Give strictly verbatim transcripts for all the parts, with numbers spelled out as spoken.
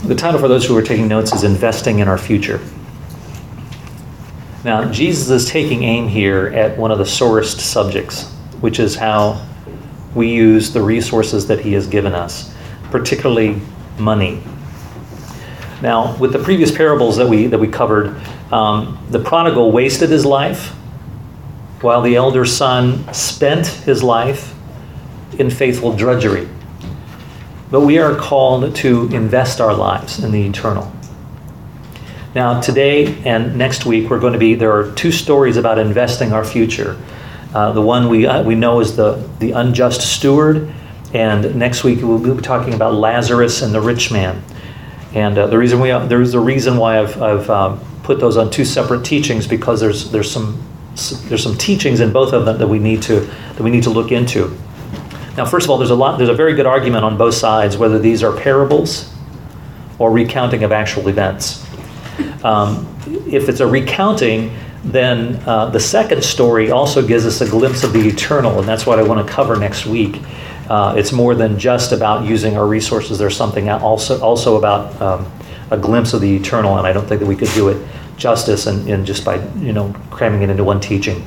The title for those who are taking notes is Investing in Our Future. Now, Jesus is taking aim here at one of the sorest subjects, which is how we use the resources that he has given us, particularly money. Now, with the previous parables that we that we covered, um, the prodigal wasted his life, while the elder son spent his life in faithful drudgery. But we are called to invest our lives in the eternal. Now, today and next week, we're going to be, there are two stories about investing our future. Uh, the one we uh, we know is the, the unjust steward, and next week we'll be talking about Lazarus and the rich man. And uh, the reason we uh, there's a reason why I've I've um, put those on two separate teachings, because there's there's some there's some teachings in both of them that we need to that we need to look into. Now, first of all, there's a lot there's a very good argument on both sides whether these are parables or recounting of actual events. Um, if it's a recounting, then uh, the second story also gives us a glimpse of the eternal, and that's what I want to cover next week. Uh, it's more than just about using our resources. There's something also also about um, a glimpse of the eternal, and I don't think that we could do it justice and, and just by you know cramming it into one teaching.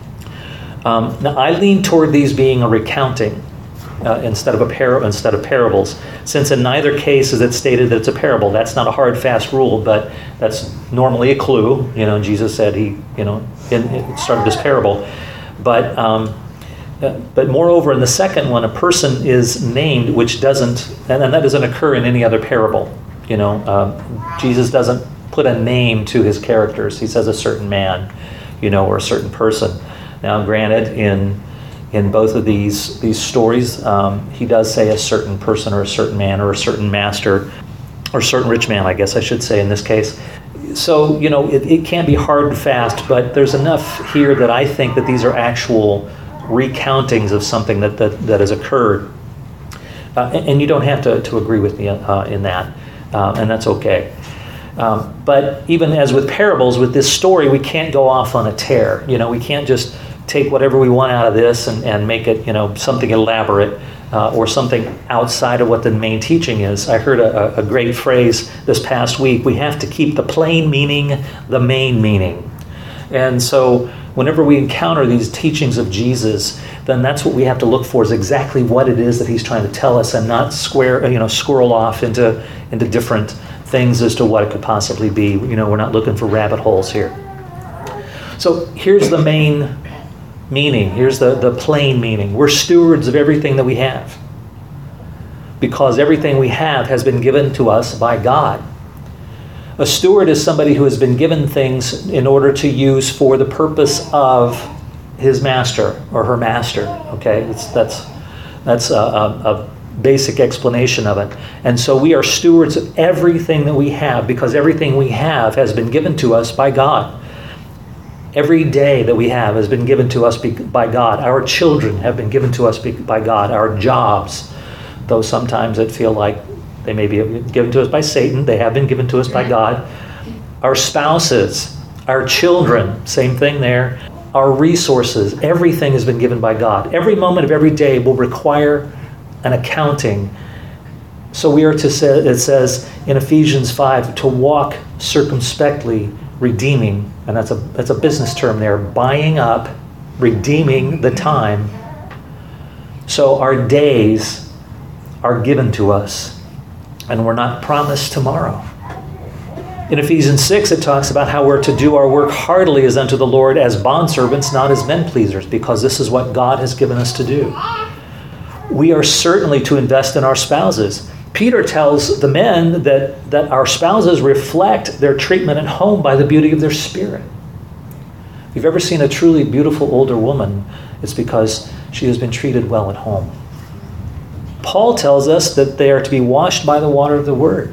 Um, now, I lean toward these being a recounting uh, instead of a par- instead of parables, since in neither case is it stated that it's a parable. That's not a hard, fast rule, but that's normally a clue. You know, Jesus said he, you know, in, it started this parable, but um, uh, but moreover, in the second one, a person is named, which doesn't, and, and that doesn't occur in any other parable. You know, uh, Jesus doesn't put a name to his characters. He says a certain man, you know, or a certain person. Now, granted, in in both of these these stories, um, he does say a certain person or a certain man or a certain master or a certain rich man, I guess I should say in this case. So, you know, it, it can be hard and fast, but there's enough here that I think that these are actual recountings of something that, that, that has occurred. Uh, and, and you don't have to, to agree with me uh, in that, uh, and that's okay. Um, but even as with parables, with this story, we can't go off on a tear. You know, we can't just take whatever we want out of this and, and make it, you know, something elaborate uh, or something outside of what the main teaching is. I heard a, a great phrase this past week: we have to keep the plain meaning the main meaning. And so whenever we encounter these teachings of Jesus, then that's what we have to look for, is exactly what it is that he's trying to tell us, and not square, you know, squirrel off into into different things as to what it could possibly be. You know, we're not looking for rabbit holes here. So here's the main meaning. Here's the, the plain meaning. We're stewards of everything that we have, because everything we have has been given to us by God. A steward is somebody who has been given things in order to use for the purpose of his master or her master. Okay, it's, that's that's a, a, a basic explanation of it. And so we are stewards of everything that we have, because everything we have has been given to us by God. Every day that we have has been given to us by God. Our children have been given to us by God. Our jobs, though sometimes it feel like they may be given to us by Satan, they have been given to us by God. Our spouses, our children, same thing there. Our resources, everything has been given by God. Every moment of every day will require an accounting. So we are to say, it says in Ephesians five, to walk circumspectly, redeeming, and that's a that's a business term there, buying up, redeeming the time. So our days are given to us, and we're not promised tomorrow. In Ephesians six, it talks about how we're to do our work heartily as unto the Lord, as bondservants, not as men pleasers, because this is what God has given us to do. We are certainly to invest in our spouses. Peter tells the men that, that our spouses reflect their treatment at home by the beauty of their spirit. If you've ever seen a truly beautiful older woman, it's because she has been treated well at home. Paul tells us that they are to be washed by the water of the word.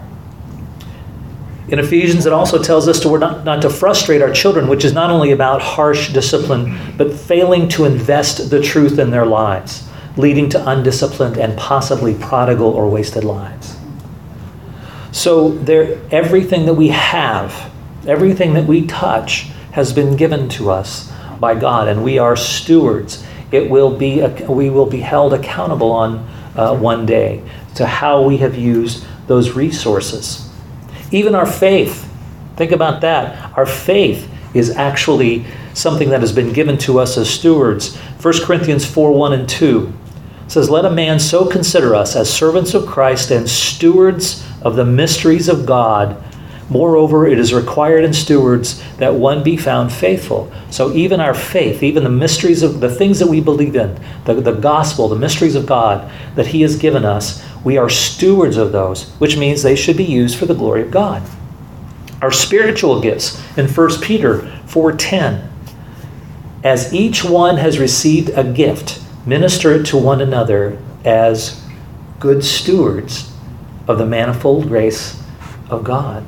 In Ephesians, it also tells us to not, not to frustrate our children, which is not only about harsh discipline, but failing to invest the truth in their lives, leading to undisciplined and possibly prodigal or wasted lives. So there, everything that we have, everything that we touch has been given to us by God, and we are stewards. It will be, we will be held accountable on uh, one day. to how we have used those resources. Even our faith, think about that. Our faith is actually something that has been given to us as stewards. First Corinthians four, one and two says, "Let a man so consider us as servants of Christ and stewards of the mysteries of God. Moreover, it is required in stewards that one be found faithful." So even our faith, even the mysteries of the things that we believe in, the, the gospel, the mysteries of God that he has given us, we are stewards of those, which means they should be used for the glory of God. Our spiritual gifts in First Peter four ten, "As each one has received a gift, minister it to one another as good stewards of the manifold grace of God."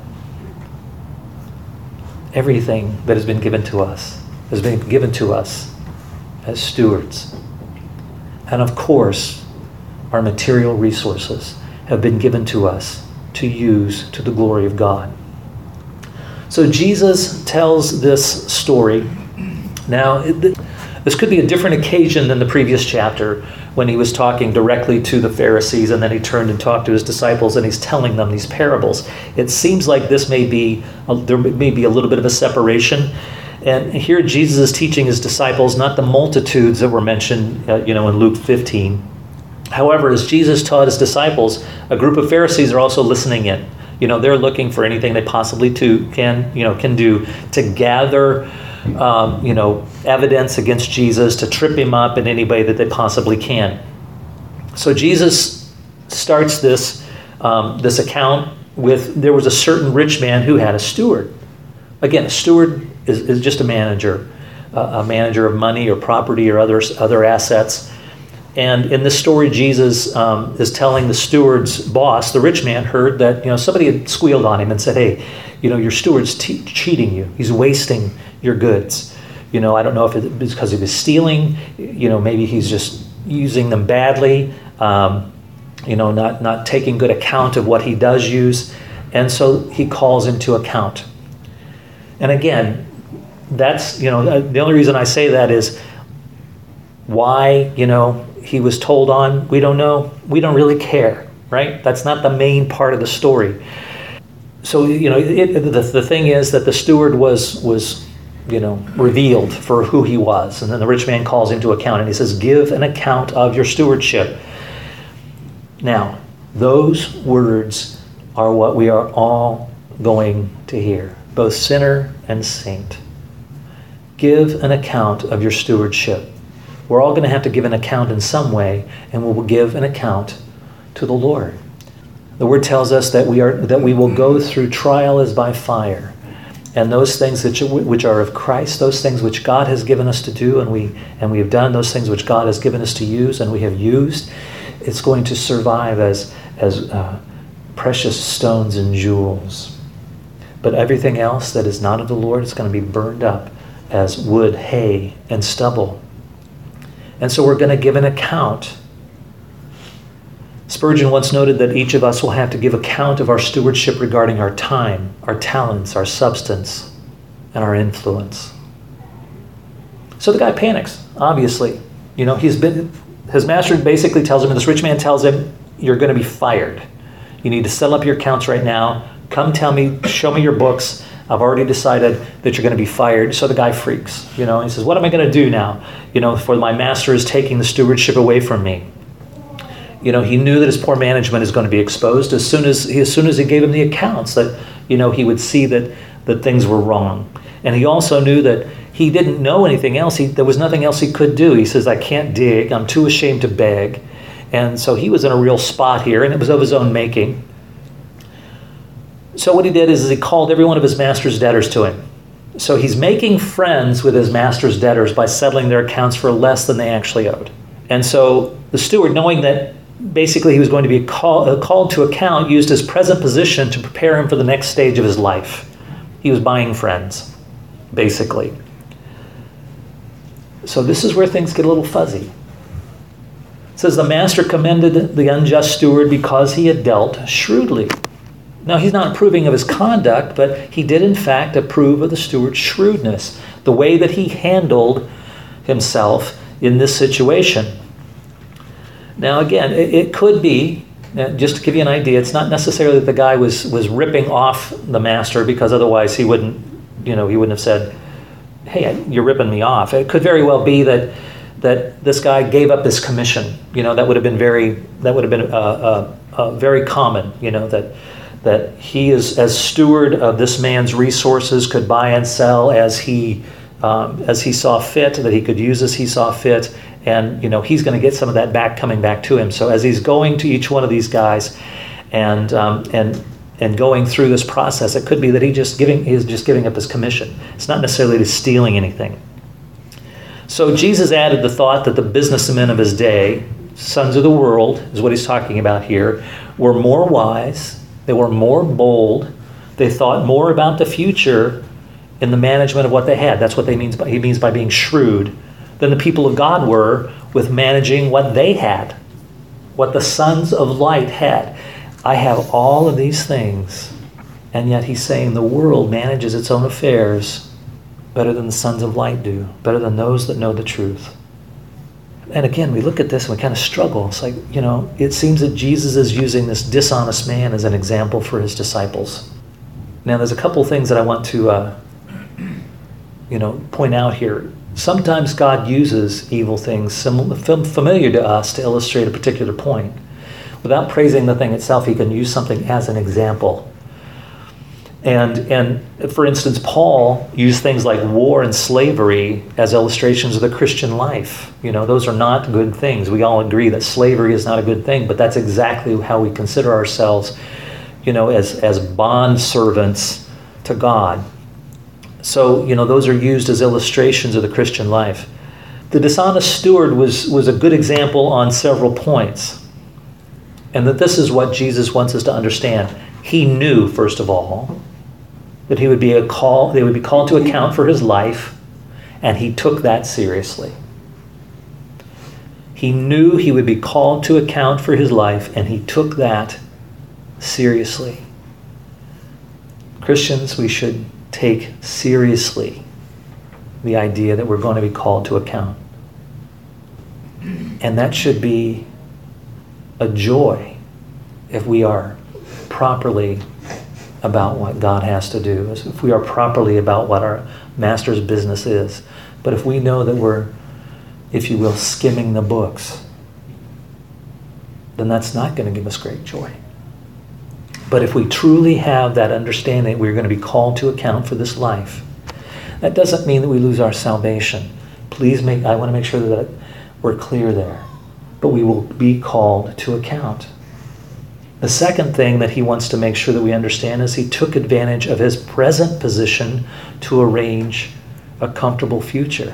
Everything that has been given to us has been given to us as stewards. And of course, our material resources have been given to us to use to the glory of God. So Jesus tells this story. Now, this could be a different occasion than the previous chapter when he was talking directly to the Pharisees, and then he turned and talked to his disciples, and he's telling them these parables. It seems like this may be, there may be a little bit of a separation. And here Jesus is teaching his disciples, not the multitudes that were mentioned uh, you know, in Luke fifteen. However, as Jesus taught his disciples, a group of Pharisees are also listening in. You know, they're looking for anything they possibly to, can, you know, can do to gather Um, you know, evidence against Jesus, to trip him up in any way that they possibly can. So Jesus starts this um, this account with, there was a certain rich man who had a steward. Again, a steward is, is just a manager, uh, a manager of money or property or other, other assets. And in this story, Jesus um, is telling the steward's boss, the rich man, heard that, you know, somebody had squealed on him and said, "Hey, you know, your steward's te- cheating you. He's wasting your goods. You know, I don't know if it's because he was stealing. You know, maybe he's just using them badly. Um, you know, not not taking good account of what he does use." And so he calls him to account. And again, that's, you know, the only reason I say that is why, you know, he was told on, we don't know. We don't really care, right? That's not the main part of the story. So, you know, it, the, the thing is that the steward was, was, you know, revealed for who he was. And then the rich man calls him to account, and he says, "Give an account of your stewardship." Now, those words are what we are all going to hear, both sinner and saint. Give an account of your stewardship. We're all going to have to give an account in some way, and we will give an account to the Lord. The word tells us that we are that we will go through trial as by fire, and those things that which are of Christ, those things which God has given us to do, and we and we have done those things which God has given us to use, and we have used, it's going to survive as as uh, precious stones and jewels. But everything else that is not of the Lord is going to be burned up as wood, hay, and stubble. And so we're going to give an account. Spurgeon once noted that each of us will have to give account of our stewardship regarding our time, our talents, our substance, and our influence. So the guy panics, obviously. You know, he's been, his master basically tells him, and this rich man tells him, "You're going to be fired. You need to settle up your accounts right now. Come tell me, show me your books. I've already decided that you're going to be fired." So the guy freaks, you know, he says, "What am I going to do now? You know, for my master is taking the stewardship away from me." You know, he knew that his poor management is going to be exposed as soon as he, as soon as he gave him the accounts, that, you know, he would see that, that things were wrong. And he also knew that he didn't know anything else. He, there was nothing else he could do. He says, "I can't dig. I'm too ashamed to beg." And so he was in a real spot here, and it was of his own making. So what he did is he called every one of his master's debtors to him. So he's making friends with his master's debtors by settling their accounts for less than they actually owed. And so the steward, knowing that basically he was going to be call, uh, called to account, used his present position to prepare him for the next stage of his life. He was buying friends, basically. So this is where things get a little fuzzy. It says, "The master commended the unjust steward because he had dealt shrewdly." Now, he's not approving of his conduct, but he did in fact approve of the steward's shrewdness, the way that he handled himself in this situation. Now, again, it, it could be Now, just to give you an idea, it's not necessarily that the guy was, was ripping off the master, because otherwise he wouldn't, you know, he wouldn't have said, hey, you're ripping me off. It could very well be that that this guy gave up his commission. You know, that would have been very, that would have been uh, uh, uh, very common, you know, that that he is, as steward of this man's resources, could buy and sell as he um, as he saw fit, that he could use as he saw fit, and you know he's going to get some of that back coming back to him. So as he's going to each one of these guys, and um, and and going through this process, it could be that he just giving he's just giving up his commission. It's not necessarily to stealing anything. So Jesus added the thought that the businessmen of his day, sons of the world, is what he's talking about here, were more wise. They were more bold. They thought more about the future in the management of what they had. That's what they means by, he means by being shrewd, than the people of God were with managing what they had, what the sons of light had. I have all of these things, and yet he's saying the world manages its own affairs better than the sons of light do, better than those that know the truth. And again, we look at this and we kind of struggle. It's like, you know, it seems that Jesus is using this dishonest man as an example for his disciples. Now, there's a couple things that I want to, uh, you know, point out here. Sometimes God uses evil things sim- familiar to us to illustrate a particular point. Without praising the thing itself, he can use something as an example. And, and for instance, Paul used things like war and slavery as illustrations of the Christian life. You know, those are not good things. We all agree that slavery is not a good thing, but that's exactly how we consider ourselves, you know, as, as bond servants to God. So, you know, those are used as illustrations of the Christian life. The dishonest steward was, was a good example on several points. And that this is what Jesus wants us to understand. He knew, first of all, that he would be a call, they would be called to account for his life, and he took that seriously. He knew he would be called to account for his life, and he took that seriously. Christians, we should take seriously the idea that we're going to be called to account. And that should be a joy if we are properly about what God has to do, if we are properly about what our master's business is. But if we know that we're, if you will, skimming the books, then that's not going to give us great joy. But if we truly have that understanding that we're going to be called to account for this life, that doesn't mean that we lose our salvation. Please make, I want to make sure that we're clear there. But we will be called to account. The second thing that he wants to make sure that we understand is he took advantage of his present position to arrange a comfortable future.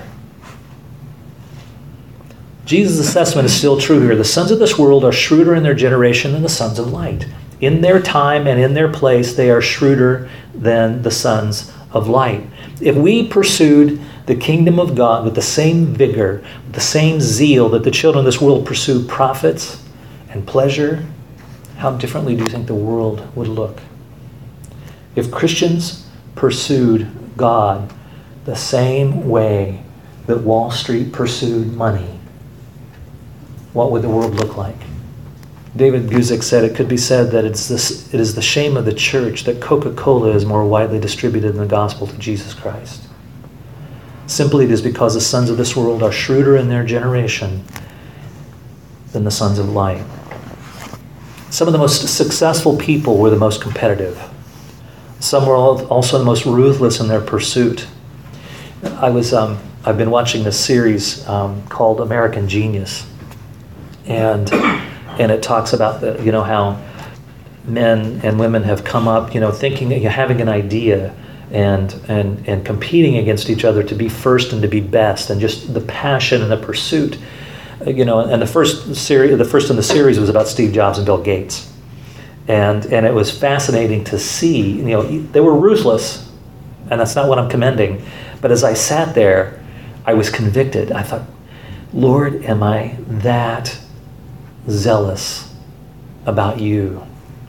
Jesus' assessment is still true here. The sons of this world are shrewder in their generation than the sons of light. In their time and in their place, they are shrewder than the sons of light. If we pursued the kingdom of God with the same vigor, with the same zeal that the children of this world pursue profits and pleasure, how differently do you think the world would look? If Christians pursued God the same way that Wall Street pursued money, what would the world look like? David Guzik said it could be said that it's this, it is the shame of the church that Coca-Cola is more widely distributed than the gospel to Jesus Christ. Simply it is because the sons of this world are shrewder in their generation than the sons of light. Some of the most successful people were the most competitive. Some were also the most ruthless in their pursuit. I was, um, I've been watching this series um, called American Genius, and and it talks about the, you know, how men and women have come up, you know, thinking, having an idea, and and and competing against each other to be first and to be best, and just the passion and the pursuit. You know, and the first series, the first in the series was about Steve Jobs and Bill Gates, and and it was fascinating to see. You know, they were ruthless, and that's not what I'm commending. But as I sat there, I was convicted. I thought, Lord, am I that zealous about you?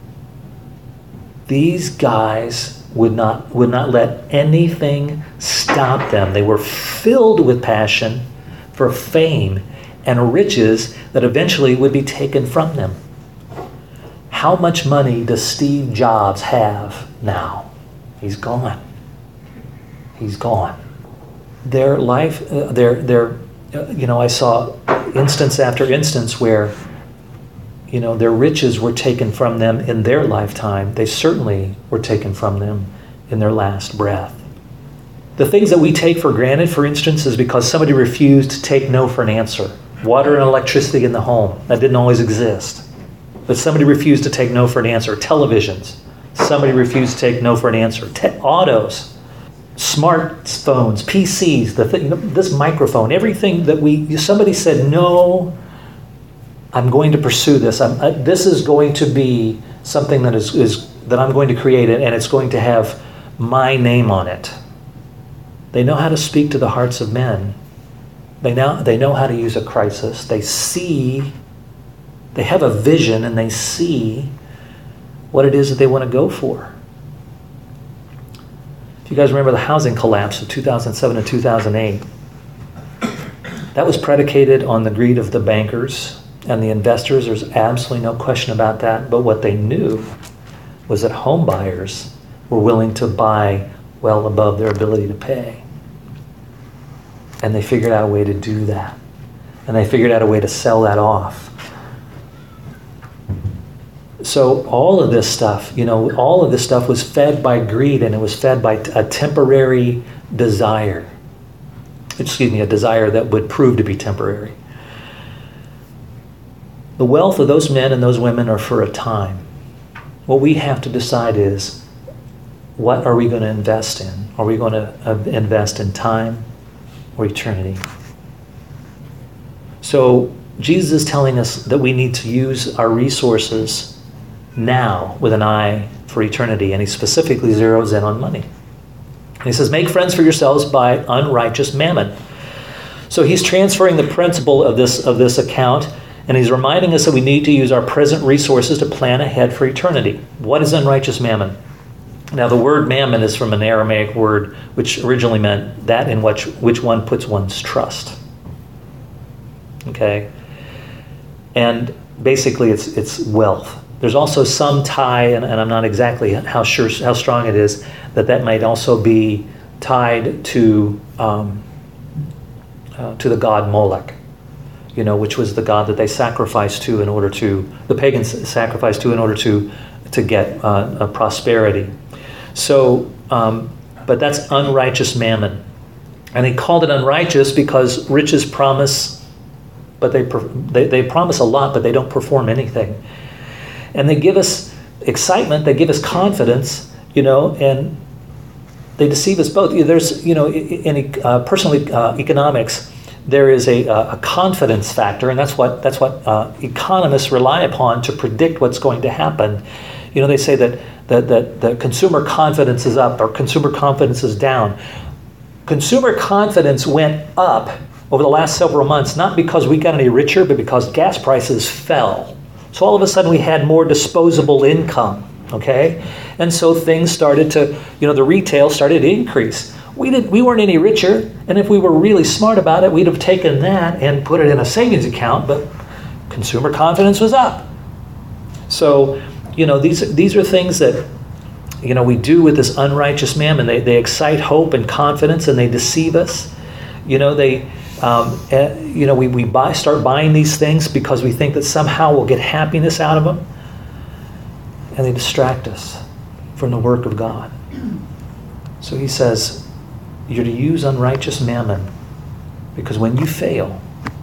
These guys would not would not let anything stop them. They were filled with passion for fame and riches that eventually would be taken from them. How much money does Steve Jobs have now? He's gone. He's gone. Their life, uh, their, their, uh, you know, I saw instance after instance where, you know, their riches were taken from them in their lifetime. They certainly were taken from them in their last breath. The things that we take for granted, for instance, is because somebody refused to take no for an answer. Water and electricity in the home, that didn't always exist. But somebody refused to take no for an answer. Televisions, somebody refused to take no for an answer. Te- autos, smartphones, P Cs, the thing, this microphone, everything that we, somebody said, no, I'm going to pursue this. I'm, I, this is going to be something that is, is that I'm going to create, and it's going to have my name on it. They know how to speak to the hearts of men. They know, they know how to use a crisis. They see, they have a vision, and they see what it is that they want to go for. If you guys remember the housing collapse of two thousand seven and two thousand eight, that was predicated on the greed of the bankers and the investors. There's absolutely no question about that. But what they knew was that home buyers were willing to buy well above their ability to pay. And they figured out a way to do that. And they figured out a way to sell that off. So all of this stuff, you know, all of this stuff was fed by greed, and it was fed by a temporary desire. Excuse me, a desire that would prove to be temporary. The wealth of those men and those women are for a time. What we have to decide is, what are we going to invest in? Are we going to invest in time or eternity? So Jesus is telling us that we need to use our resources now with an eye for eternity, and he specifically zeroes in on money. And he says, make friends for yourselves by unrighteous mammon. So he's transferring the principle of this, of this account, and he's reminding us that we need to use our present resources to plan ahead for eternity. What is unrighteous mammon? Now, the word mammon is from an Aramaic word which originally meant that in which, which one puts one's trust. Okay? And basically it's it's wealth. There's also some tie, and, and I'm not exactly how sure how strong it is, that that might also be tied to um, uh, to the god Molech, you know, which was the god that they sacrificed to in order to, the pagans sacrificed to in order to to get uh, a prosperity. So, um, but that's unrighteous mammon. And he called it unrighteous because riches promise, but they, they they promise a lot, but they don't perform anything. And they give us excitement, they give us confidence, you know, and they deceive us both. There's, you know, in uh, personal uh, economics, there is a, a confidence factor, and that's what that's what uh, economists rely upon to predict what's going to happen. You know, they say that that that the consumer confidence is up or consumer confidence is down. Consumer confidence went up over the last several months, not because we got any richer, but because gas prices fell. So all of a sudden we had more disposable income, okay? And so things started to, you know, the retail started to increase. We didn't, we weren't any richer, and if we were really smart about it, we'd have taken that and put it in a savings account, but consumer confidence was up. So, you know, these these are things that, you know, we do with this unrighteous mammon. They they excite hope and confidence, and they deceive us. You know, they, um, uh, you know, we, we buy start buying these things because we think that somehow we'll get happiness out of them, and they distract us from the work of God. So he says, you're to use unrighteous mammon, because when you fail,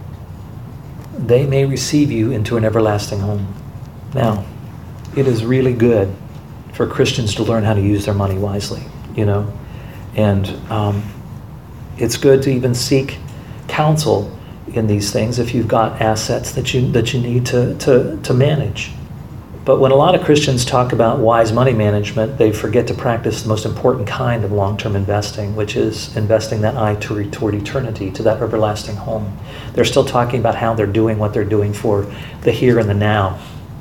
they may receive you into an everlasting home. Now, it is really good for Christians to learn how to use their money wisely, you know, and um, it's good to even seek counsel in these things if you've got assets that you that you need to to to manage. But when a lot of Christians talk about wise money management, they forget to practice the most important kind of long-term investing, which is investing that eye toward, toward eternity, to that everlasting home. They're still talking about how they're doing what they're doing for the here and the now.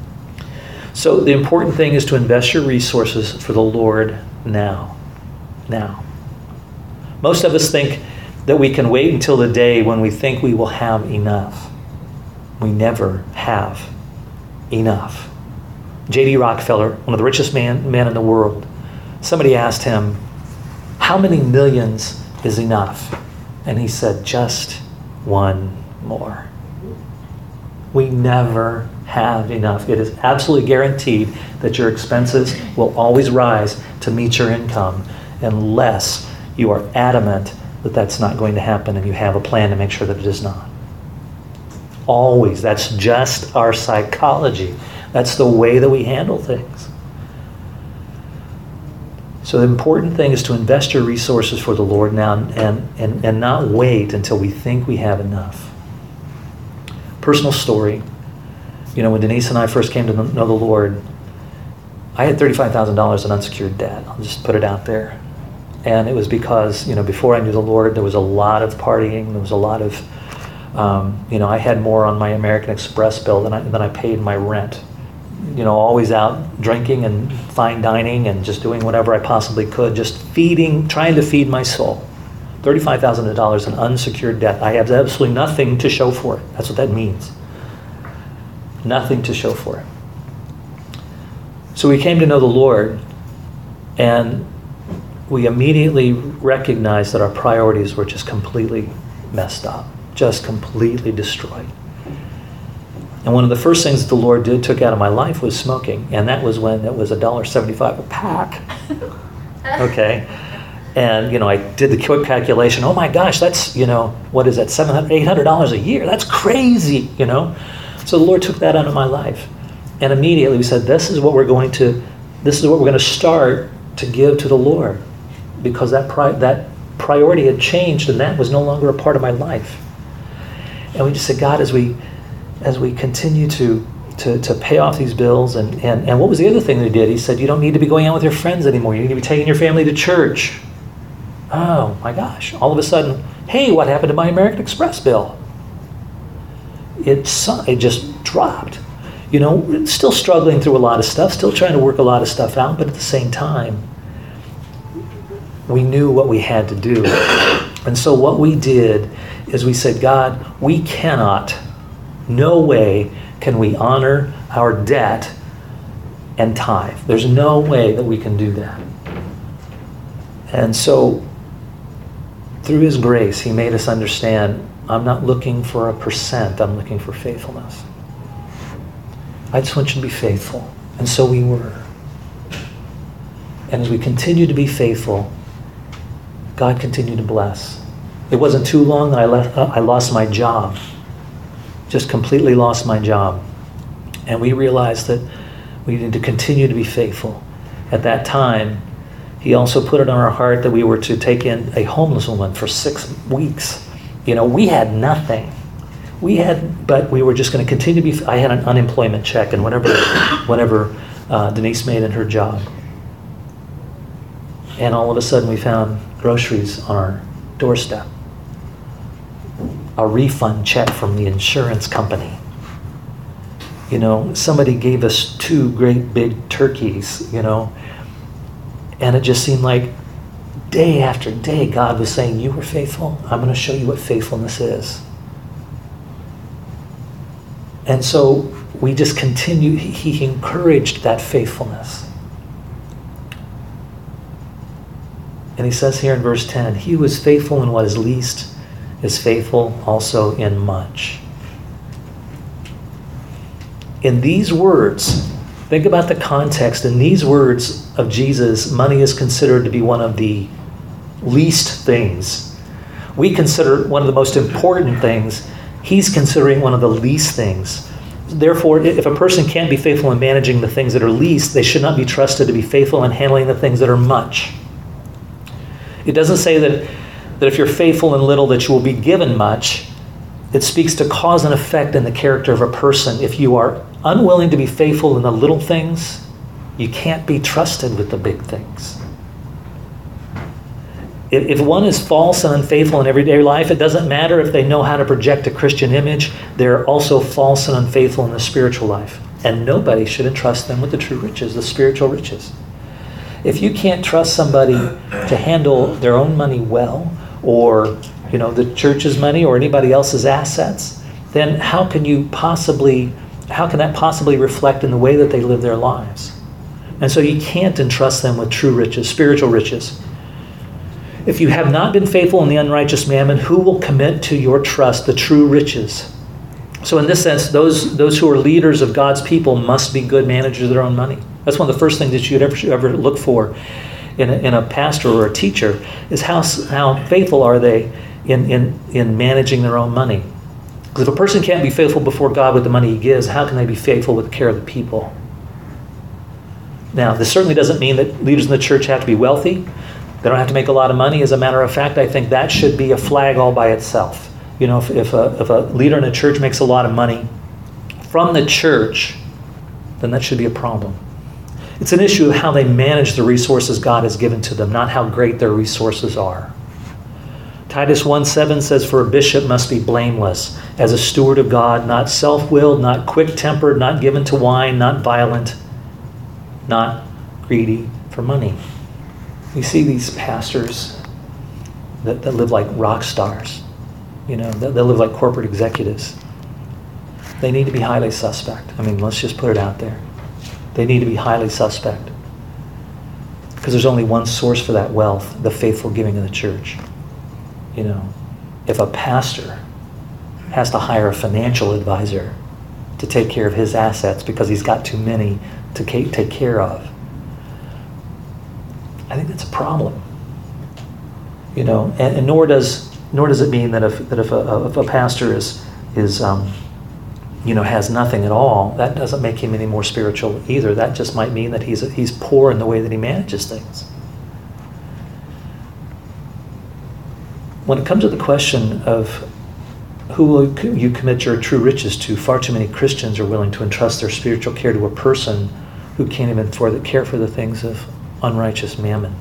So the important thing is to invest your resources for the Lord now. Now. Most of us think that we can wait until the day when we think we will have enough. We never have enough. J D Rockefeller, one of the richest man, men in the world, somebody asked him, how many millions is enough? And he said, just one more. We never have enough. It is absolutely guaranteed that your expenses will always rise to meet your income unless you are adamant that that's not going to happen and you have a plan to make sure that it is not. Always. That's just our psychology. That's the way that we handle things. So the important thing is to invest your resources for the Lord now and, and, and not wait until we think we have enough. Personal story. You know, when Denise and I first came to know the Lord, I had thirty-five thousand dollars in unsecured debt. I'll just put it out there. And it was because, you know, before I knew the Lord, there was a lot of partying. There was a lot of, um, you know, I had more on my American Express bill than I, than I paid my rent. You know, always out drinking and fine dining and just doing whatever I possibly could, just feeding, trying to feed my soul. thirty-five thousand dollars in unsecured debt. I have absolutely nothing to show for it. That's what that means. Nothing to show for it. So we came to know the Lord, and we immediately recognized that our priorities were just completely messed up, just completely destroyed. And one of the first things that the Lord did, took out of my life was smoking. And that was when it was one dollar seventy-five a pack. Okay. And, you know, I did the quick calculation. Oh my gosh, that's, you know, what is that, seven hundred dollars, eight hundred dollars a year? That's crazy, you know. So the Lord took that out of my life. And immediately we said, this is what we're going to, this is what we're going to start to give to the Lord. Because that pri- that priority had changed, and that was no longer a part of my life. And we just said, God, as we as we continue to to, to pay off these bills, and, and, and what was the other thing that he did? He said, you don't need to be going out with your friends anymore. You need to be taking your family to church. Oh my gosh. All of a sudden, hey, what happened to my American Express bill? It, it just dropped. You know, still struggling through a lot of stuff, still trying to work a lot of stuff out, but at the same time, we knew what we had to do. And so what we did is we said, God, we cannot, no way can we honor our debt and tithe. There's no way that we can do that. And so through his grace, he made us understand, I'm not looking for a percent, I'm looking for faithfulness. I just want you to be faithful. And so we were. And as we continued to be faithful, God continued to bless. It wasn't too long that I, left, uh, I lost my job. Just completely lost my job. And we realized that we needed to continue to be faithful. At that time, he also put it on our heart that we were to take in a homeless woman for six weeks. You know, we had nothing. We had, but we were just going to continue to be, I had an unemployment check and whatever, whatever uh, Denise made in her job. And all of a sudden we found groceries on our doorstep. A refund check from the insurance company. You know, somebody gave us two great big turkeys, you know, and it just seemed like day after day God was saying, you were faithful, I'm going to show you what faithfulness is. And so we just continued, he, he encouraged that faithfulness. And he says here in verse ten, he who is faithful in what is least is faithful also in much. In these words, think about the context. In these words of Jesus, money is considered to be one of the least things. We consider one of the most important things. He's considering one of the least things. Therefore, if a person can't be faithful in managing the things that are least, they should not be trusted to be faithful in handling the things that are much. It doesn't say that, that if you're faithful in little that you will be given much. It speaks to cause and effect in the character of a person. If you are unwilling to be faithful in the little things, you can't be trusted with the big things. If one is false and unfaithful in everyday life, it doesn't matter if they know how to project a Christian image. They're also false and unfaithful in the spiritual life. And nobody should entrust them with the true riches, the spiritual riches. If you can't trust somebody to handle their own money well, or you know the church's money or anybody else's assets, then how can you possibly how can that possibly reflect in the way that they live their lives? And so you can't entrust them with true riches, spiritual riches. If you have not been faithful in the unrighteous mammon, who will commit to your trust the true riches? So in this sense, those those who are leaders of God's people must be good managers of their own money. That's one of the first things that you'd ever, ever look for in a, in a pastor or a teacher, is how, how faithful are they in, in, in managing their own money. Because if a person can't be faithful before God with the money he gives, how can they be faithful with the care of the people? Now, this certainly doesn't mean that leaders in the church have to be wealthy. They don't have to make a lot of money. As a matter of fact, I think that should be a flag all by itself. You know, if, if, a, if a leader in a church makes a lot of money from the church, then that should be a problem. It's an issue of how they manage the resources God has given to them, not how great their resources are. Titus one seven says, for a bishop must be blameless, as a steward of God, not self-willed, not quick-tempered, not given to wine, not violent, not greedy for money. We see these pastors that, that live like rock stars, you know, that, that live like corporate executives. They need to be highly suspect. I mean, let's just put it out there. They need to be highly suspect. Because there's only one source for that wealth, the faithful giving of the church. You know, if a pastor has to hire a financial advisor to take care of his assets because he's got too many to take care of, I think that's a problem. You know, and, and nor does nor does it mean that if that if a, if a pastor is is um, you know, has nothing at all, that doesn't make him any more spiritual either. That just might mean that he's he's poor in the way that he manages things. When it comes to the question of who will you commit your true riches to, far too many Christians are willing to entrust their spiritual care to a person who can't even for the, care for the things of unrighteous mammon.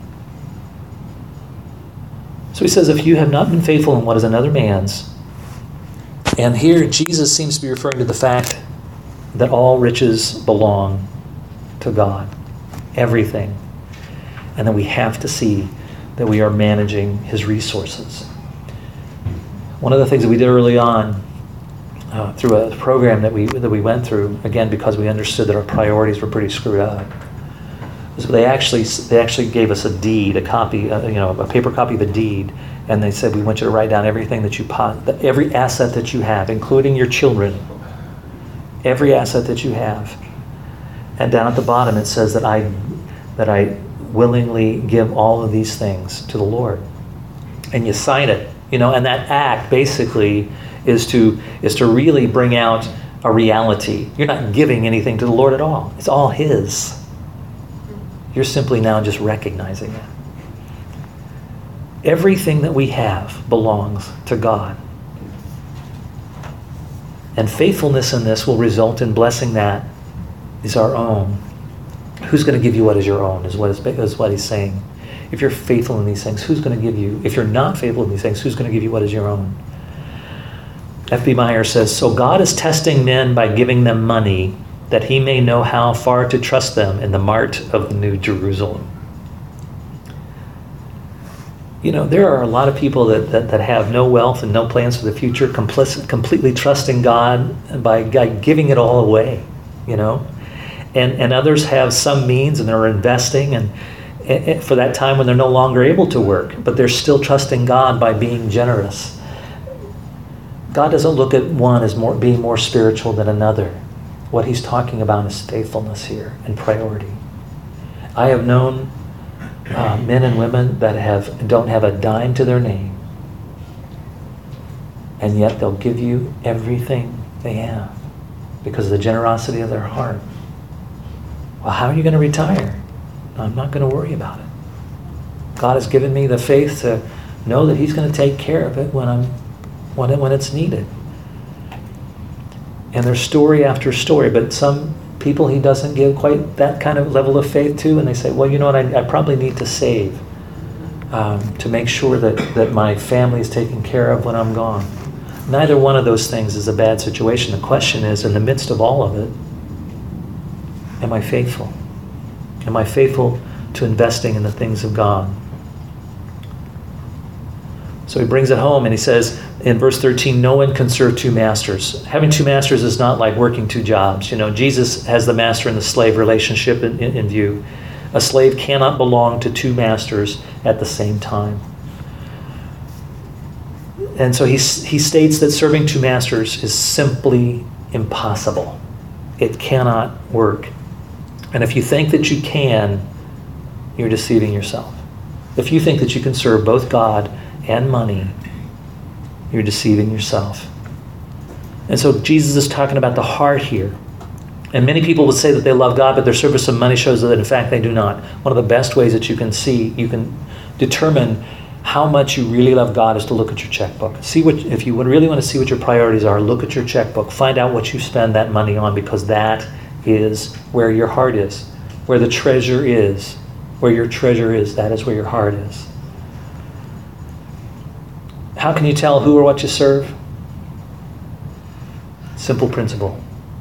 So he says, if you have not been faithful in what is another man's, and here Jesus seems to be referring to the fact that all riches belong to God, everything, and that we have to see that we are managing his resources. One of the things that we did early on uh, through a program that we that we went through, again because we understood that our priorities were pretty screwed up, is they actually they actually gave us a deed, a copy, uh, you know, a paper copy of a deed, and they said, we want you to write down everything that you pot, every asset that you have, including your children, every asset that you have, and down at the bottom it says that I that I willingly give all of these things to the Lord, and you sign it. You know, and that act basically is to is to really bring out a reality. You're not giving anything to the Lord at all. It's all his. You're simply now just recognizing it. Everything that we have belongs to God. And faithfulness in this will result in blessing that is our own. Who's going to give you what is your own is what, is, is what he's saying. If you're faithful in these things, who's going to give you? If you're not faithful in these things, who's going to give you what is your own? F B Meyer says, so God is testing men by giving them money that he may know how far to trust them in the mart of the New Jerusalem. You know, there are a lot of people that, that, that have no wealth and no plans for the future, complicit, completely trusting God by, by giving it all away, you know. And, and others have some means and they're investing and for that time when they're no longer able to work, but they're still trusting God by being generous. God doesn't look at one as more being more spiritual than another. What he's talking about is faithfulness here and priority. I have known uh, men and women that have don't have a dime to their name, and yet they'll give you everything they have because of the generosity of their heart. Well, how are you going to retire? I'm not going to worry about it. God has given me the faith to know that he's going to take care of it when I'm when it, when it's needed. And there's story after story, but some people he doesn't give quite that kind of level of faith to, and they say, well, you know what, I, I probably need to save um, to make sure that, that my family is taken care of when I'm gone. Neither one of those things is a bad situation. The question is, in the midst of all of it, am I faithful? Am I faithful to investing in the things of God? So he brings it home and he says in verse thirteen, no one can serve two masters. Having two masters is not like working two jobs. You know, Jesus has the master and the slave relationship in, in, in view. A slave cannot belong to two masters at the same time. And so he, he states that serving two masters is simply impossible. It cannot work. And if you think that you can, you're deceiving yourself. If you think that you can serve both God and money, you're deceiving yourself. And so Jesus is talking about the heart here. And many people would say that they love God, but their service of money shows that in fact they do not. One of the best ways that you can see, you can determine how much you really love God is to look at your checkbook. See what, if you would really want to see what your priorities are, look at your checkbook. Find out what you spend that money on, because that is where your heart is. Where the treasure is. Where your treasure is, that is where your heart is. How can you tell who or what you serve? Simple principle.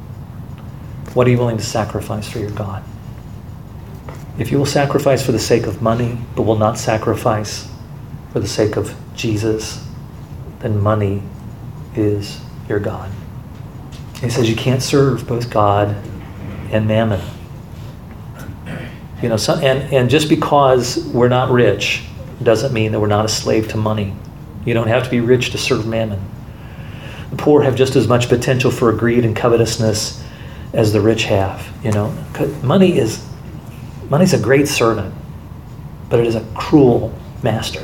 What are you willing to sacrifice for your God? If you will sacrifice for the sake of money, but will not sacrifice for the sake of Jesus, then money is your God. He says you can't serve both God and mammon. You know, some, and, and just because we're not rich doesn't mean that we're not a slave to money. You don't have to be rich to serve mammon. The poor have just as much potential for greed and covetousness as the rich have. You know, money is money's a great servant, but it is a cruel master.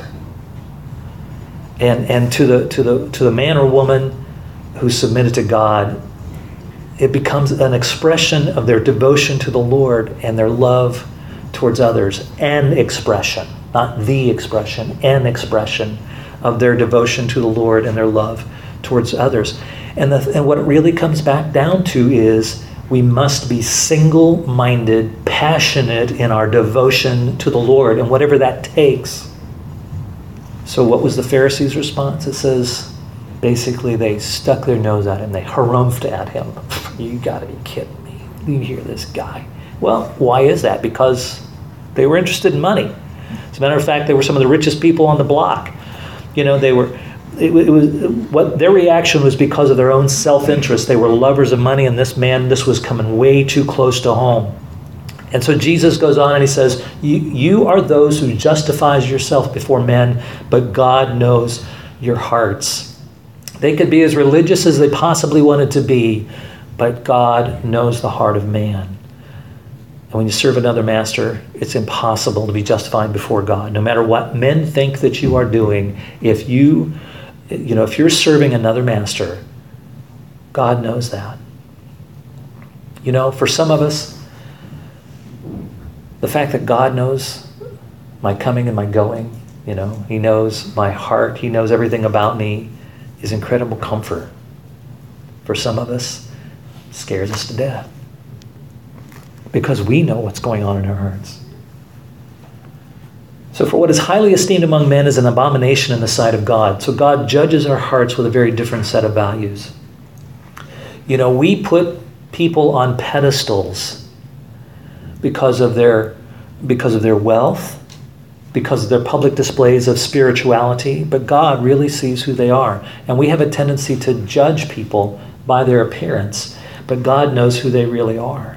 And and to the to the to the man or woman who's submitted to God, it becomes an expression of their devotion to the Lord and their love towards others. An expression, not the expression, an expression of their devotion to the Lord and their love towards others. And, the, and what it really comes back down to is we must be single-minded, passionate in our devotion to the Lord, and whatever that takes. So what was the Pharisees' response? It says, basically they stuck their nose at him. They harumphed at him. You got to be kidding me. You hear this guy. Well, why is that? Because they were interested in money. As a matter of fact, they were some of the richest people on the block. You know, they were, it, it was, what their reaction was because of their own self-interest. They were lovers of money, and this man, this was coming way too close to home. And so Jesus goes on and he says, you, you are those who justifies yourself before men, but God knows your hearts. They could be as religious as they possibly wanted to be, but God knows the heart of man. And when you serve another master, it's impossible to be justified before God. No matter what men think that you are doing, if you, you know, if you're serving another master, God knows that. You know, for some of us, the fact that God knows my coming and my going, you know, He knows my heart, He knows everything about me, is incredible comfort. For some of us, it scares us to death. Because we know what's going on in our hearts. So for what is highly esteemed among men is an abomination in the sight of God. So God judges our hearts with a very different set of values. You know, we put people on pedestals because of their because of their wealth, because of their public displays of spirituality, but God really sees who they are. And we have a tendency to judge people by their appearance, but God knows who they really are.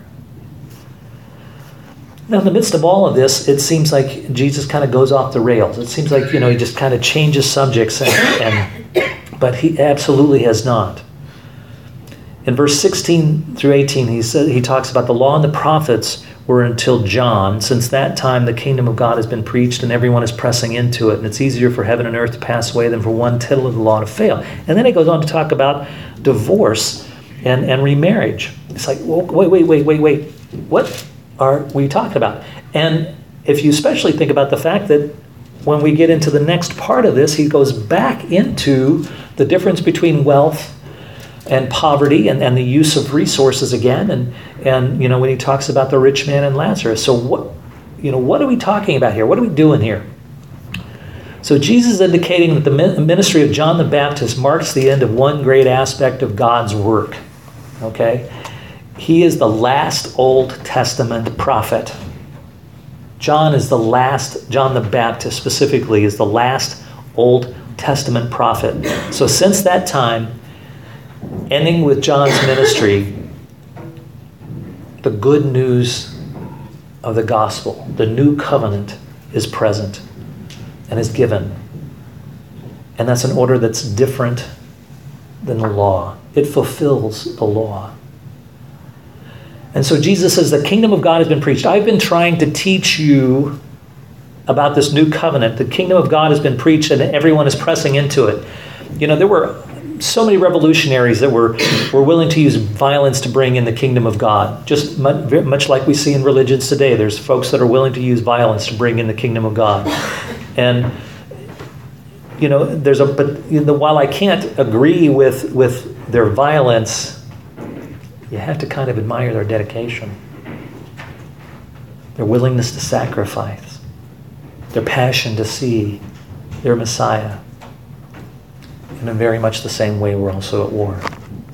Now, in the midst of all of this, it seems like Jesus kind of goes off the rails. It seems like, you know, he just kind of changes subjects, and, and but he absolutely has not. In verse sixteen through eighteen, he says, he talks about the law and the prophets were until John. Since that time, the kingdom of God has been preached, and everyone is pressing into it. And it's easier for heaven and earth to pass away than for one tittle of the law to fail. And then he goes on to talk about divorce and, and remarriage. It's like, well, wait, wait, wait, wait, wait. What are we talking about? And if you especially think about the fact that when we get into the next part of this, he goes back into the difference between wealth and poverty and, and the use of resources again. And, and, you know, when he talks about the rich man and Lazarus. So what, you know, what are we talking about here? What are we doing here? So Jesus is indicating that the ministry of John the Baptist marks the end of one great aspect of God's work. Okay? He is the last Old Testament prophet. John is the last, John the Baptist specifically, is the last Old Testament prophet. So since that time, ending with John's ministry, the good news of the gospel, the new covenant, is present and is given. And that's an order that's different than the law. It fulfills the law. And so Jesus says, the kingdom of God has been preached. I've been trying to teach you about this new covenant. The kingdom of God has been preached and everyone is pressing into it. You know, there were so many revolutionaries that were, were willing to use violence to bring in the kingdom of God. Just much, much like we see in religions today. There's folks that are willing to use violence to bring in the kingdom of God. And, you know, there's a, but you know, while I can't agree with, with their violence, you have to kind of admire their dedication. Their willingness to sacrifice. Their passion to see their Messiah. And in very much the same way, we're also at war.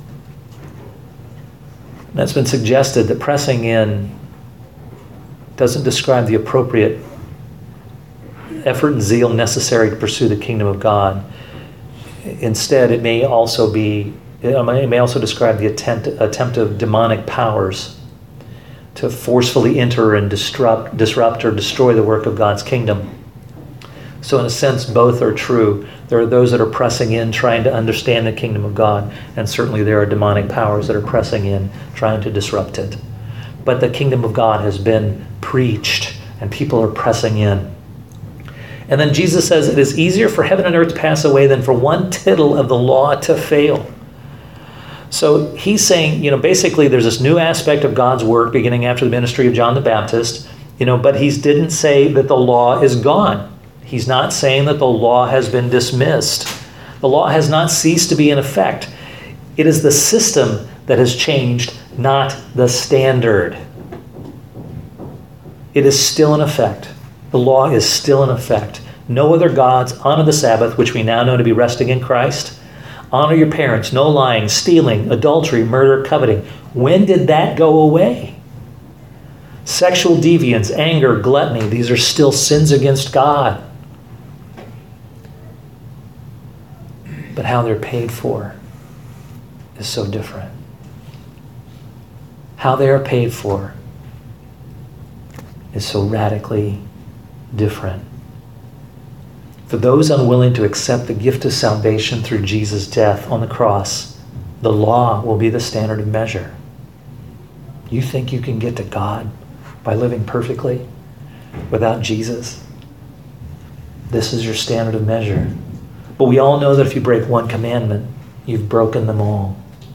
And it's been suggested that pressing in doesn't describe the appropriate effort and zeal necessary to pursue the kingdom of God. Instead, it may also be, it may also describe the attempt, attempt of demonic powers to forcefully enter and disrupt, disrupt or destroy the work of God's kingdom. So in a sense, both are true. There are those that are pressing in, trying to understand the kingdom of God, and certainly there are demonic powers that are pressing in, trying to disrupt it. But the kingdom of God has been preached, and people are pressing in. And then Jesus says, it is easier for heaven and earth to pass away than for one tittle of the law to fail. So he's saying, you know, basically there's this new aspect of God's work beginning after the ministry of John the Baptist, you know, but he didn't say that the law is gone. He's not saying that the law has been dismissed. The law has not ceased to be in effect. It is the system that has changed, not the standard. It is still in effect. The law is still in effect. No other gods, honor the Sabbath, which we now know to be resting in Christ. Honor your parents, no lying, stealing, adultery, murder, coveting. When did that go away? Sexual deviance, anger, gluttony, these are still sins against God. But how they're paid for is so different. How they are paid for is so radically different. For those unwilling to accept the gift of salvation through Jesus' death on the cross, the law will be the standard of measure. You think you can get to God by living perfectly without Jesus? This is your standard of measure. But we all know that if you break one commandment, you've broken them all.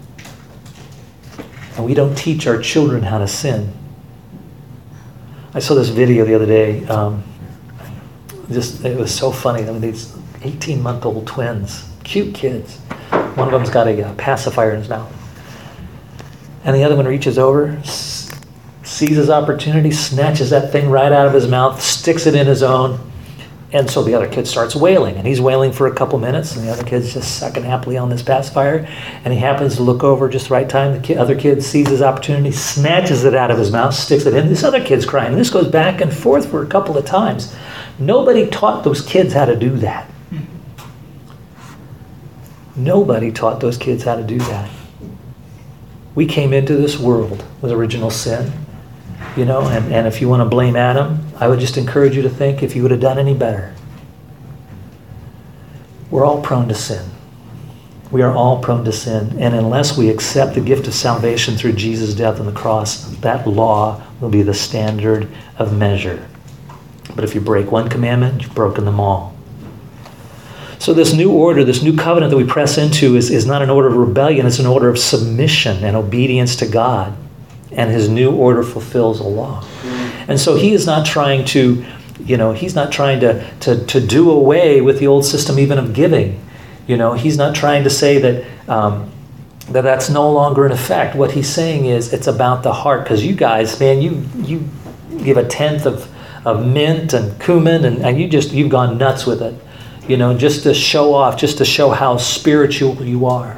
And we don't teach our children how to sin. I saw this video the other day. Um, just it was so funny. I mean, these eighteen-month-old twins, cute kids. One of them's got a uh, pacifier in his mouth. And the other one reaches over, s- sees his opportunity, snatches that thing right out of his mouth, sticks it in his own. And so the other kid starts wailing, and he's wailing for a couple minutes, and the other kid's just sucking happily on this pacifier, and he happens to look over just the right time. The kid, other kid sees his opportunity, snatches it out of his mouth, sticks it in. This other kid's crying. And this goes back and forth for a couple of times. Nobody taught those kids how to do that. Nobody taught those kids how to do that. We came into this world with original sin. You know, and, and if you want to blame Adam, I would just encourage you to think if you would have done any better. We're all prone to sin. We are all prone to sin. And unless we accept the gift of salvation through Jesus' death on the cross, that law will be the standard of measure. But if you break one commandment, you've broken them all. So this new order, this new covenant that we press into is, is not an order of rebellion, it's an order of submission and obedience to God. And his new order fulfills the law. And so he is not trying to, you know, he's not trying to, to, to do away with the old system even of giving. You know, he's not trying to say that, um, that that's no longer in effect. What he's saying is it's about the heart. Because you guys, man, you you give a tenth of, of mint and cumin, and, and you just, you've gone nuts with it. You know, just to show off, just to show how spiritual you are.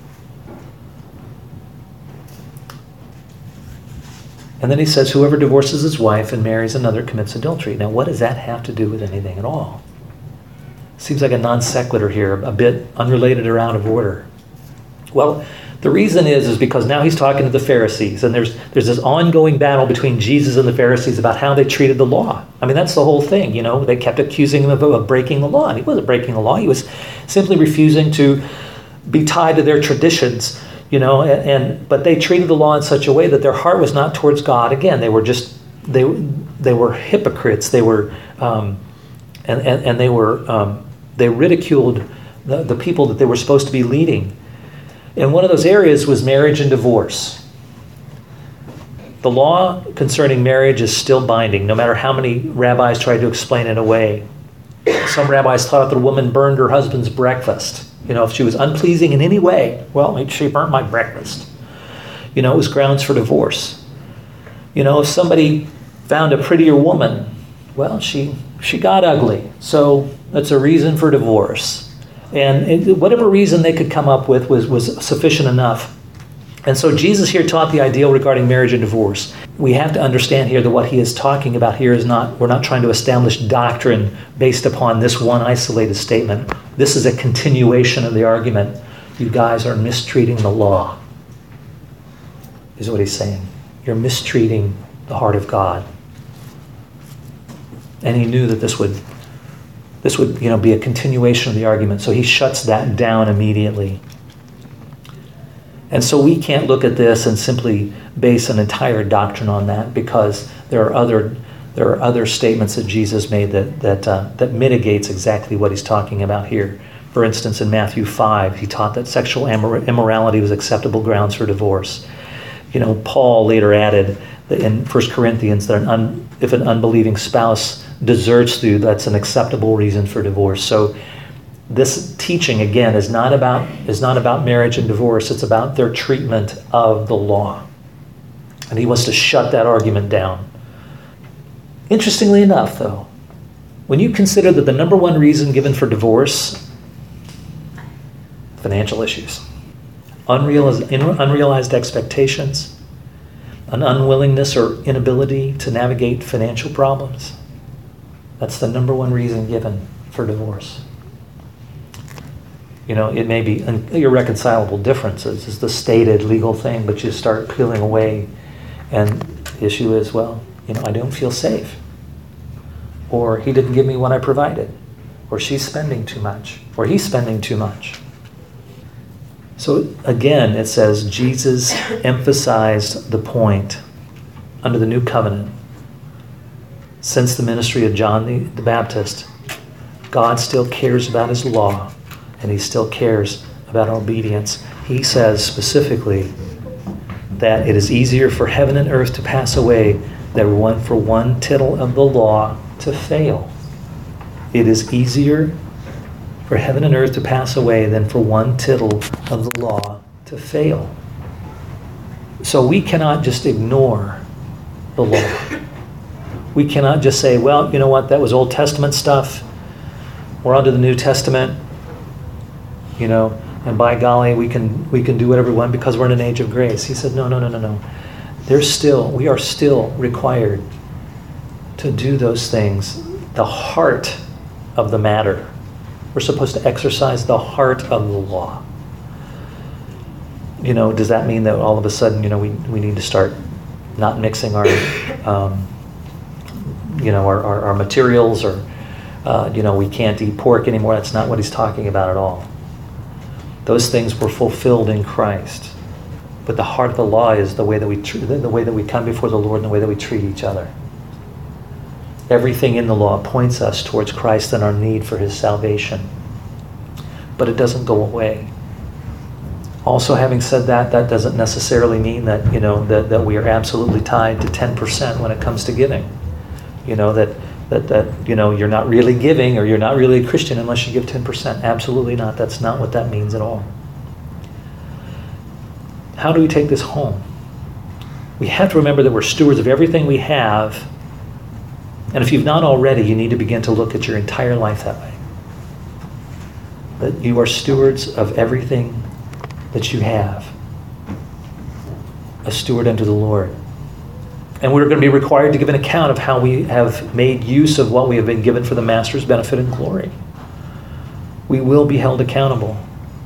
And then he says, whoever divorces his wife and marries another commits adultery. Now, what does that have to do with anything at all? Seems like a non sequitur here, a bit unrelated or out of order. Well, the reason is, is because now he's talking to the Pharisees, and there's there's this ongoing battle between Jesus and the Pharisees about how they treated the law. I mean, that's the whole thing, you know. They kept accusing him of, of breaking the law, and he wasn't breaking the law. He was simply refusing to be tied to their traditions, you know. And, and but they treated the law in such a way that their heart was not towards God. Again, they were just they they were hypocrites. They were um, and, and and they were um, they ridiculed the, the people that they were supposed to be leading. And one of those areas was marriage and divorce. The law concerning marriage is still binding, no matter how many rabbis tried to explain it away. Some rabbis thought that a woman burned her husband's breakfast. You know, if she was unpleasing in any way, well, she burnt my breakfast. You know, it was grounds for divorce. You know, if somebody found a prettier woman, well, she she got ugly. So that's a reason for divorce. And it, whatever reason they could come up with was, was sufficient enough. And so Jesus here taught the ideal regarding marriage and divorce. We have to understand here that what he is talking about here is not, we're not trying to establish doctrine based upon this one isolated statement. This is a continuation of the argument. You guys are mistreating the law, is what he's saying. You're mistreating the heart of God. And he knew that this would This would, you know, be a continuation of the argument. So he shuts that down immediately. And so we can't look at this and simply base an entire doctrine on that, because there are other there are other statements that Jesus made that that uh, that mitigates exactly what he's talking about here. For instance, in Matthew five, he taught that sexual immorality was acceptable grounds for divorce. You know, Paul later added that in First Corinthians that an un, if an unbelieving spouse deserts you, that's an acceptable reason for divorce. So this teaching, again, is not about is not about marriage and divorce. It's about their treatment of the law. And he wants to shut that argument down. Interestingly enough, though, when you consider that the number one reason given for divorce, financial issues, unrealized, unrealized expectations, an unwillingness or inability to navigate financial problems, that's the number one reason given for divorce. You know, it may be irreconcilable differences is the stated legal thing, but you start peeling away, and the issue is, well, you know, I don't feel safe. Or he didn't give me what I provided. Or she's spending too much. Or he's spending too much. So again, it says Jesus emphasized the point under the new covenant. Since the ministry of John the, the Baptist, God still cares about his law, and he still cares about obedience. He says specifically that it is easier for heaven and earth to pass away than one for one tittle of the law to fail. It is easier for heaven and earth to pass away than for one tittle of the law to fail. So we cannot just ignore the law. We cannot just say, well, you know what, that was Old Testament stuff. We're on to the New Testament. You know, and by golly, we can we can do whatever we want because we're in an age of grace. He said, no, no, no, no, no. There's still, we are still required to do those things. The heart of the matter. We're supposed to exercise the heart of the law. You know, does that mean that all of a sudden, you know, we, we need to start not mixing our, um, you know, our, our, our materials, or, uh, you know, we can't eat pork anymore? That's not what he's talking about at all. Those things were fulfilled in Christ. But the heart of the law is the way that we tr- the way that we come before the Lord and the way that we treat each other. Everything in the law points us towards Christ and our need for his salvation. But it doesn't go away. Also, having said that, that doesn't necessarily mean that, you know, that, that we are absolutely tied to ten percent when it comes to giving. You know, that, that, that, you know, you're not really giving, or you're not really a Christian unless you give ten percent. Absolutely not. That's not what that means at all. How do we take this home? We have to remember that we're stewards of everything we have. And if you've not already, you need to begin to look at your entire life that way. That you are stewards of everything that you have. A steward unto the Lord. And we're going to be required to give an account of how we have made use of what we have been given for the Master's benefit and glory. We will be held accountable.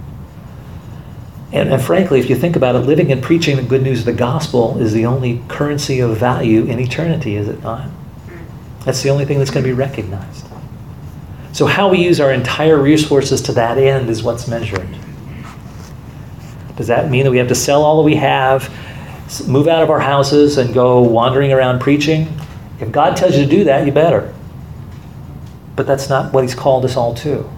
And, and frankly, if you think about it, living and preaching the good news of the gospel is the only currency of value in eternity, is it not? That's the only thing that's going to be recognized. So how we use our entire resources to that end is what's measured. Does that mean that we have to sell all that we have, move out of our houses, and go wandering around preaching? If God tells you to do that, you better. But that's not what he's called us all to.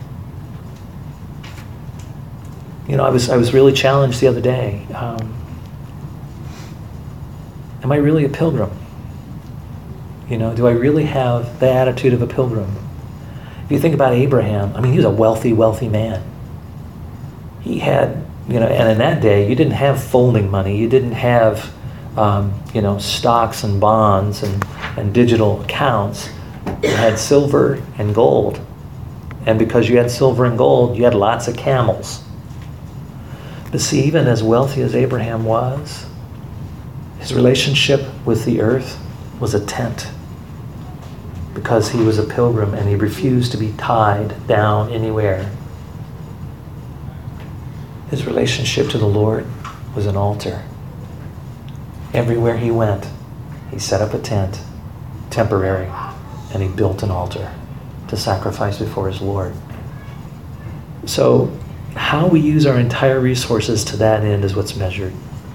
You know, I was I was really challenged the other day. Um, am I really a pilgrim? You know, do I really have the attitude of a pilgrim? If you think about Abraham, I mean, he was a wealthy, wealthy man. He had, you know, and in that day, you didn't have folding money. You didn't have, um, you know, stocks and bonds and, and digital accounts. You had silver and gold. And because you had silver and gold, you had lots of camels. But see, even as wealthy as Abraham was, his relationship with the earth was a tent, because he was a pilgrim and he refused to be tied down anywhere. His relationship to the Lord was an altar. Everywhere he went, he set up a tent, temporary, and he built an altar to sacrifice before his Lord. So, how we use our entire resources to that end is what's measured.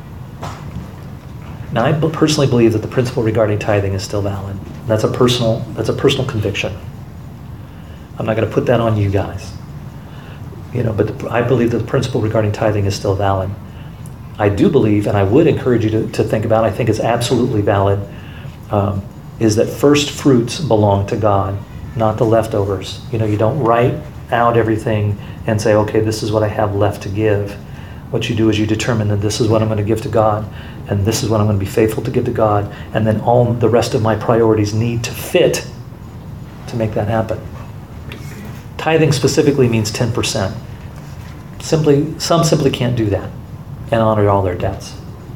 Now, I personally believe that the principle regarding tithing is still valid. That's a personal, that's a personal conviction. I'm not going to put that on you guys. You know, but the, I believe that the principle regarding tithing is still valid. I do believe, and I would encourage you to, to think about, I think it's absolutely valid, um, is that first fruits belong to God, not the leftovers. You know, you don't write out everything and say, okay, this is what I have left to give. What you do is you determine that this is what I'm going to give to God, and this is what I'm going to be faithful to give to God, and then all the rest of my priorities need to fit to make that happen. Tithing specifically means ten percent. Simply, some simply can't do that and honor all their debts.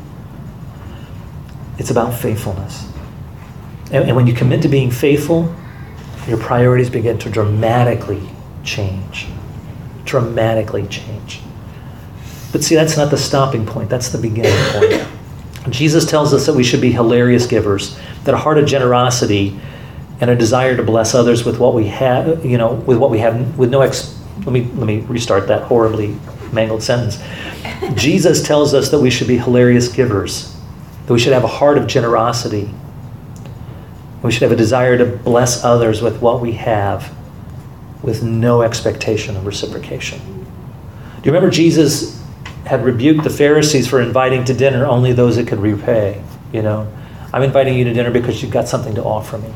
It's about faithfulness. And, and when you commit to being faithful, your priorities begin to dramatically change. Dramatically change. But see, that's not the stopping point. That's the beginning point. Jesus tells us that we should be hilarious givers, that a heart of generosity and a desire to bless others with what we have, you know, with what we have, with no ex. Let me let me restart that horribly mangled sentence. Jesus tells us that we should be hilarious givers, that we should have a heart of generosity. We should have a desire to bless others with what we have, with no expectation of reciprocation. Do you remember Jesus had rebuked the Pharisees for inviting to dinner only those that could repay? You know, I'm inviting you to dinner because you've got something to offer me.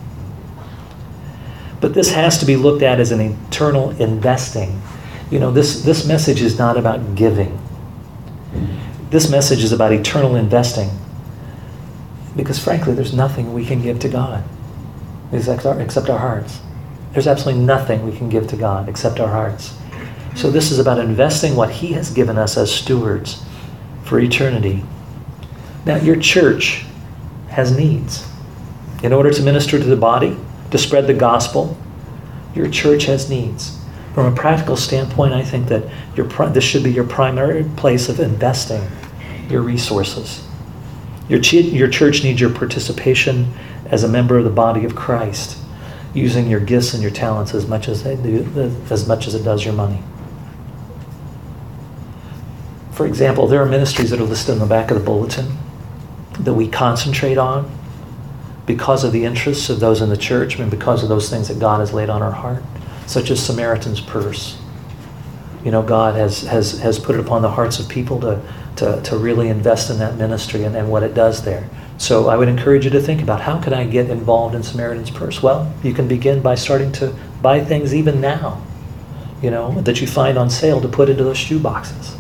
But this has to be looked at as an eternal investing. You know, this, this message is not about giving. This message is about eternal investing. Because frankly, there's nothing we can give to God except our, except our hearts. There's absolutely nothing we can give to God except our hearts. So this is about investing what He has given us as stewards for eternity. Now, your church has needs. In order to minister to the body, to spread the gospel, your church has needs. From a practical standpoint, I think that your this should be your primary place of investing your resources. Your, ch- your church needs your participation as a member of the body of Christ, using your gifts and your talents as much as they do, as much as it does your money. For example, there are ministries that are listed in the back of the bulletin that we concentrate on because of the interests of those in the church and because of those things that God has laid on our heart, such as Samaritan's Purse. You know, God has has, has put it upon the hearts of people to, to, to really invest in that ministry and, and what it does there. So I would encourage you to think about, how can I get involved in Samaritan's Purse? Well, you can begin by starting to buy things even now, you know, that you find on sale to put into those shoe boxes.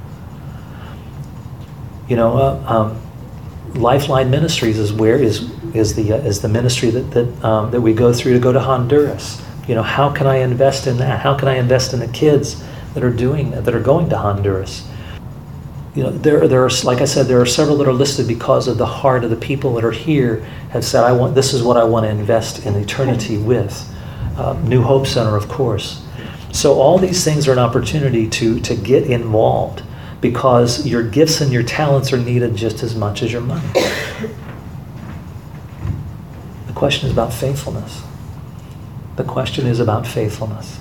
You know, uh, um, Lifeline Ministries is where is is the uh, is the ministry that that um, that we go through to go to Honduras. You know, how can I invest in that? How can I invest in the kids that are doing that are going to Honduras? You know, there there are, like I said, there are several that are listed because of the heart of the people that are here have said, I want this is what I want to invest in eternity with. Uh, New Hope Center, of course. So all these things are an opportunity to, to get involved, because your gifts and your talents are needed just as much as your money. The question is about faithfulness. The question is about faithfulness.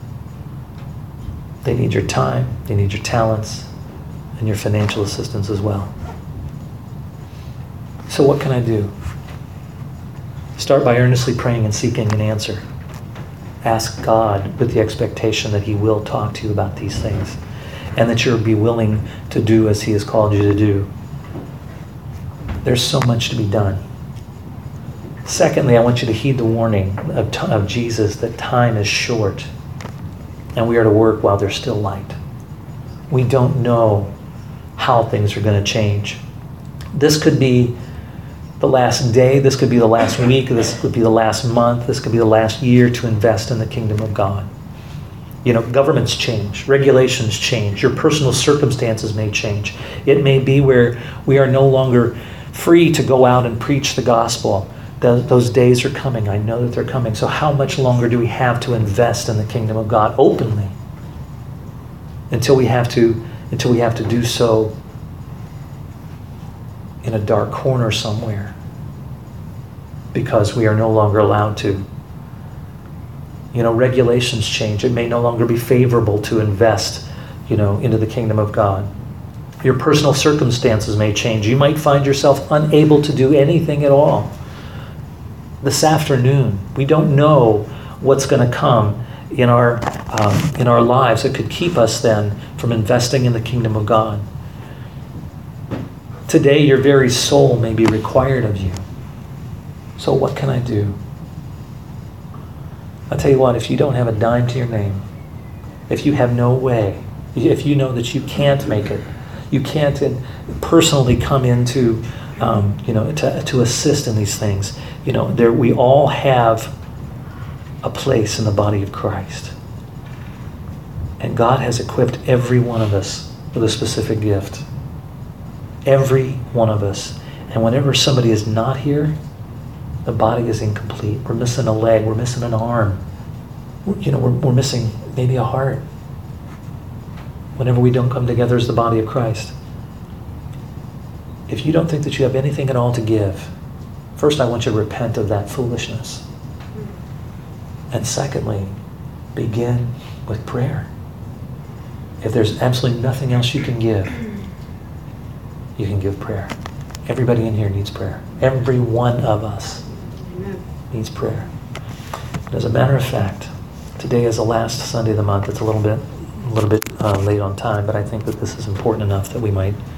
They need your time, they need your talents, and your financial assistance as well. So what can I do? Start by earnestly praying and seeking an answer. Ask God with the expectation that He will talk to you about these things, and that you'll be willing to do as He has called you to do. There's so much to be done. Secondly, I want you to heed the warning of, t- of Jesus that time is short, and we are to work while there's still light. We don't know how things are going to change. This could be the last day, this could be the last week, this could be the last month, this could be the last year to invest in the kingdom of God. You know, governments change, regulations change, your personal circumstances may change. It may be where we are no longer free to go out and preach the gospel. Th- those days are coming. I know that they're coming. So how much longer do we have to invest in the kingdom of God openly? Until we have to, until we have to do so in a dark corner somewhere, because we are no longer allowed to. You know, regulations change. It may no longer be favorable to invest, you know, into the kingdom of God. Your personal circumstances may change. You might find yourself unable to do anything at all. This afternoon, we don't know what's going to come in our um, in our lives that could keep us then from investing in the kingdom of God. Today, your very soul may be required of you. So what can I do? I'll tell you what, if you don't have a dime to your name, if you have no way, if you know that you can't make it, you can't personally come into, um, you know, to, to assist in these things, you know, there we all have a place in the body of Christ. And God has equipped every one of us with a specific gift. Every one of us. And whenever somebody is not here, the body is incomplete. We're missing a leg. We're missing an arm. We're, you know, we're, we're missing maybe a heart. Whenever we don't come together as the body of Christ. If you don't think that you have anything at all to give, first I want you to repent of that foolishness. And secondly, begin with prayer. If there's absolutely nothing else you can give, you can give prayer. Everybody in here needs prayer. Every one of us Amen. Needs prayer. And as a matter of fact, today is the last Sunday of the month. It's a little bit, a little bit uh, late on time, but I think that this is important enough that we might